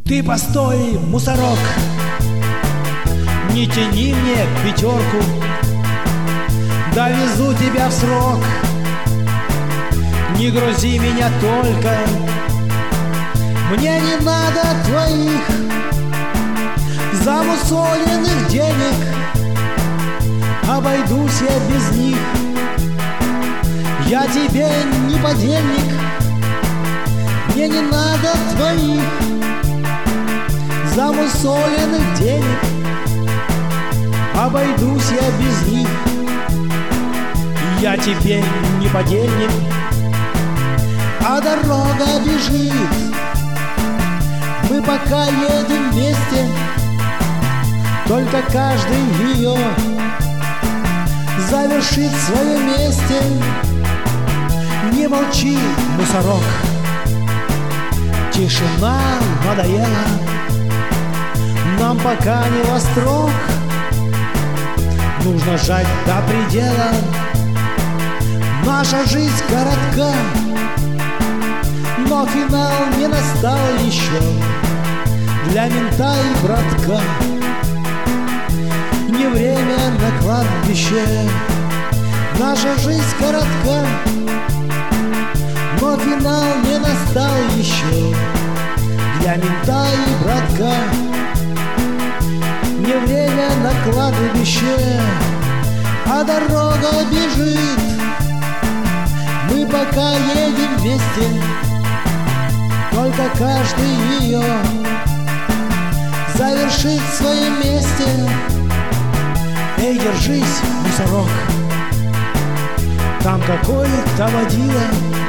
Ты постой, мусорок, не тяни мне пятерку, довезу тебя в срок. Не грузи меня только, мне не надо твоих замусоленных денег, обойдусь я без них. Я тебе не подельник, мне не надо твоих замусоленных денег, обойдусь я без них. Я тебе не подельник, а дорога бежит. Мы пока едем вместе, только каждый ее завершит в своем месте. Не молчи, мусорок, тишина надоела, нам пока не во строк. Нужно жать до предела, наша жизнь коротка, но финал не настал еще для мента и братка. Не время на кладбище, наша жизнь коротка, но финал не настал еще для мента и братка. Не время на кладбище, а дорога бежит. Мы пока едем вместе, только каждый ее завершит в своем месте. Эй, держись, мусорок, там какой-то водила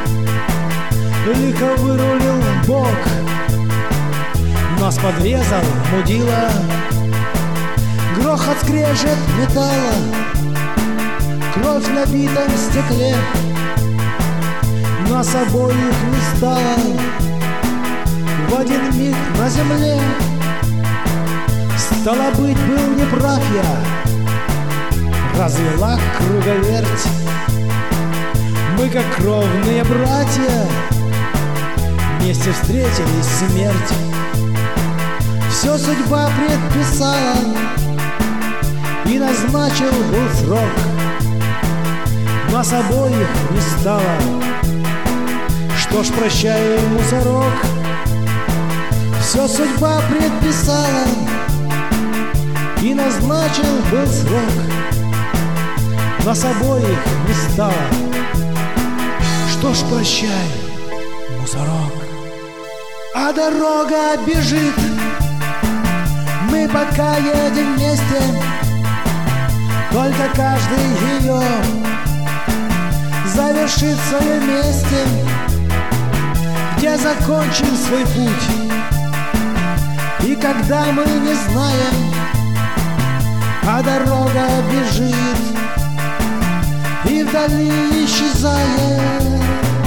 лихо вырулил в бок, нас подрезал мудила. Грохот, скрежет металла, кровь на битом стекле, нас обоих не стало в один миг на земле. Стало быть, был неправ я, развела круговерть. Мы, как кровные братья, вместе встретились смерть. Все судьба предписала, и назначил был срок. Нас обоих не стало, что ж, прощай, мусорок. Все судьба предписала, и назначил был срок. Нас обоих не стало, что ж, прощай, мусорок. А дорога бежит, мы пока едем вместе, только каждый ее завершит в своем месте, где закончил свой путь. И когда мы не знаем, а дорога бежит и вдали исчезает.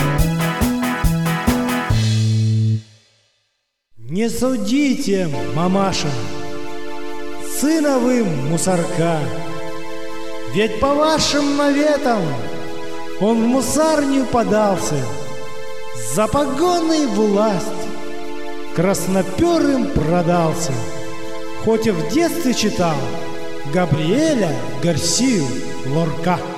Не судите, мамаша, сына вы мусорка, ведь по вашим наветам он в мусарню подался, за погоны и власть красноперым продался. Хоть и в детстве читал Габриэля Гарсию Лорка.